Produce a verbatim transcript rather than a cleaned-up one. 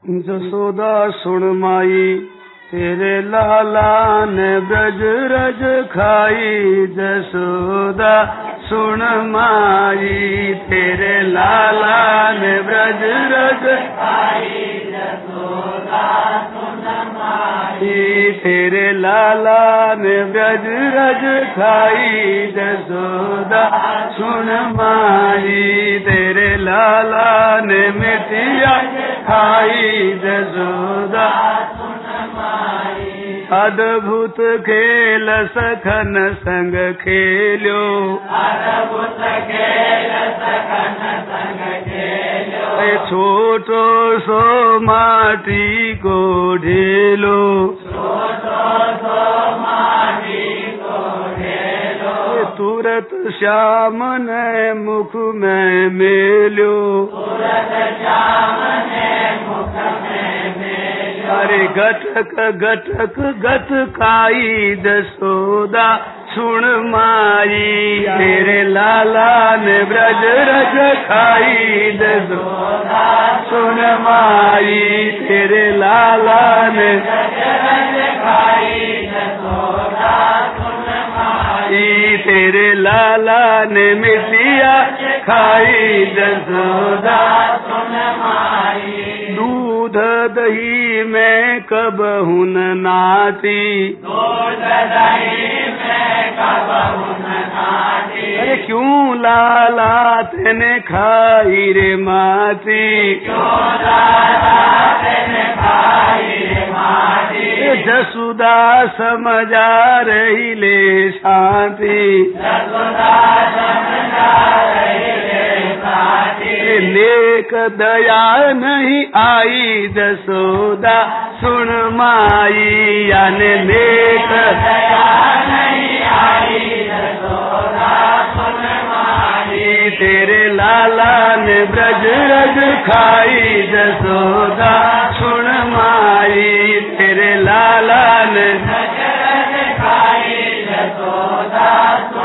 जसोदा सुन माई तेरे लाला ने ब्रज रज खाई। जसोदा सुन माई तेरे लाला ने ब्रज रज खाई। जसोदा सुन माई तेरे लाला ने ब्रज रज खाई। जसोदा सुन माई तेरे लाला ने मिठिया खाई। जसोदा अद्भुत खेल सखन संग खेल्यो। अद्भुत खेल सखन संग खेल्यो। छोटो सो माटी को ढेलो। छोटो सो माटी को ढेलो। तुरत श्याम ने मुख में मेल्यो। तुरत श्याम ने मुख में मेल्यो। अरे गटक गटक गट खाई। जसोदा सुन माई तेरे लाला ने ब्रज रज खाई। जसोदा सुन माई तेरे लाला ने ब्रज रज खाई। जसोदा सुन माई तेरे लाला ने मिठिया खाई। जसोदा सुन माई दूध दही में कबहू न नाती। दूध दही में कबहू न नाती। अरे क्यों लाला तेने खाई रे माती। क्यों लाला तेने खाई रे माती। जसोदा समझा रही ले शांति। जसोदा समझा रही ले शांति। नेक दया नहीं आई। जसोदा सुन माई याने नेक दया नहीं आई। जसोदा सुन माई तेरे लाला ने ब्रज रज खाई। जसोदा सुन माई तेरे लाला ने ब्रज रज खाई। जसोदा